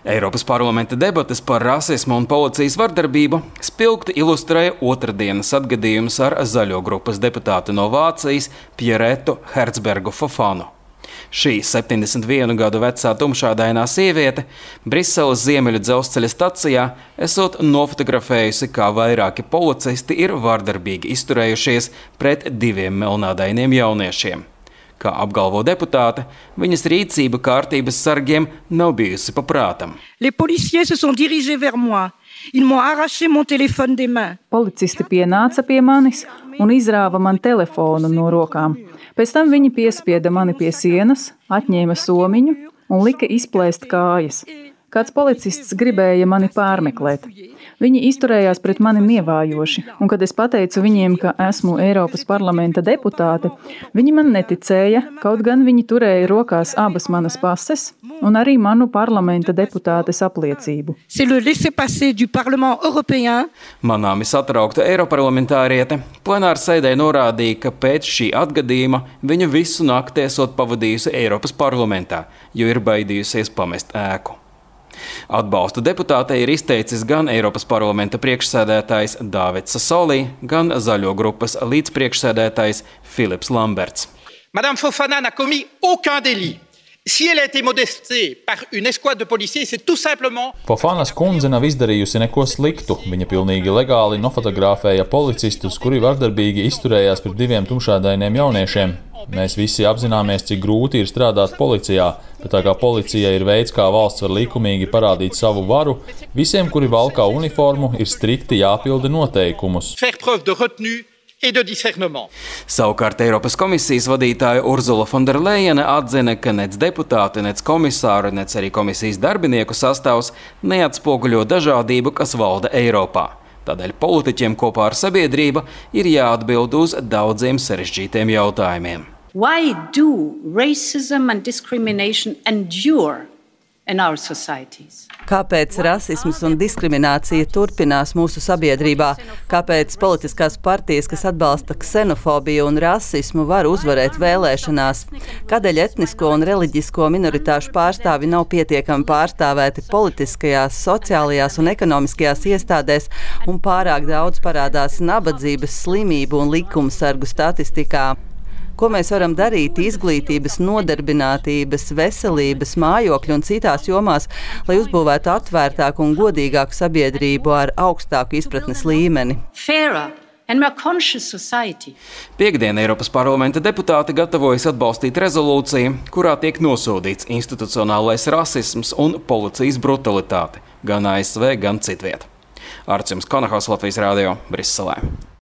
Eiropas parlamenta debates par rasismu un policijas vardarbību spilgti ilustrēja otrdienas atgadījums ar zaļo grupas deputātu no Vācijas Pieretu Herzbergu Fofanu. Šī 71 gadu vecā tumšādainā sieviete Briseles Ziemeļu dzelzceļa stacijā esot nofotografējusi, kā vairāki policisti ir vardarbīgi izturējušies pret 2 melnādainiem jauniešiem. Kā apgalvo deputāte, viņas rīcība kārtības sargiem nav bijusi pa prātam. Policisti pienāca pie manis un izrāva man telefonu no rokām. Pēc tam viņi piespieda mani pie sienas, atņēma somiņu un lika izplēst kājas. Kāds policists gribēja mani pārmeklēt. Viņi izturējās pret mani nievājoši, un kad es pateicu viņiem, ka esmu Eiropas parlamenta deputāte, viņi man neticēja, kaut gan viņi turēja rokās abas manas pases un arī manu parlamenta deputātes apliecību. Manāmi satraukta eiroparlamentāriete plenārsēdē norādīja, ka pēc šī atgadījuma viņa visu nakti esot pavadījusi Eiropas parlamentā, jo ir baidījusies pamest ēku. Atbalstu deputātei ir izteicis gan Eiropas parlamenta priekšsēdētājs Dāvids Sasolī, gan zaļo grupas līdzpriekšsēdētājs Filips Lamberts. Madame Fofana n'a commis aucun délit. Si elle a été modestée par une escouade de policiers, c'est tout simplement... Fofanas kundze nav izdarījusi neko sliktu. Viņa pilnīgi legāli nofotografēja policistus, kuri vardarbīgi izturējās pret 2 tumšādainiem jauniešiem. Mēs visi apzināmies, cik grūti ir strādāt policijā, bet tā kā policija ir veids, kā valsts var likumīgi parādīt savu varu, visiem, kuri valkā uniformu, ir strikti jāpilda noteikumus. Savukārt Eiropas komisijas vadītāja Urzula von der Leyene atzina, ka nec deputāti, nec komisāri, nec arī komisijas darbinieku sastāvs neatspoguļo dažādību, kas valda Eiropā. Tādēļ politiķiem kopā ar sabiedrību ir jāatbild uz daudziem sarežģītiem jautājumiem. Why do racism and discrimination endure in our societies? Kāpēc rasisms un diskriminācija turpinās mūsu sabiedrībā? Kāpēc politiskās partijas, kas atbalsta ksenofobiju un rasismu, var uzvarēt vēlēšanās? Kādēļ etnisko un reliģisko minoritāšu pārstāvi nav pietiekami pārstāvēti politiskajās, sociālajās un ekonomiskajās iestādēs un pārāk daudz parādās nabadzības, slimību un likumsargu statistikā? Ko mēs varam darīt izglītības, nodarbinātības, veselības, mājokļu un citās jomās, lai uzbūvētu atvērtāku un godīgāku sabiedrību ar augstāku izpratnes līmeni? Piektdien Eiropas parlamenta deputāti gatavojas atbalstīt rezolūciju, kurā tiek nosodīts institucionālais rasisms un policijas brutalitāte gan ASV, gan citviet. Arts Konahos, Latvijas radio, Briselē.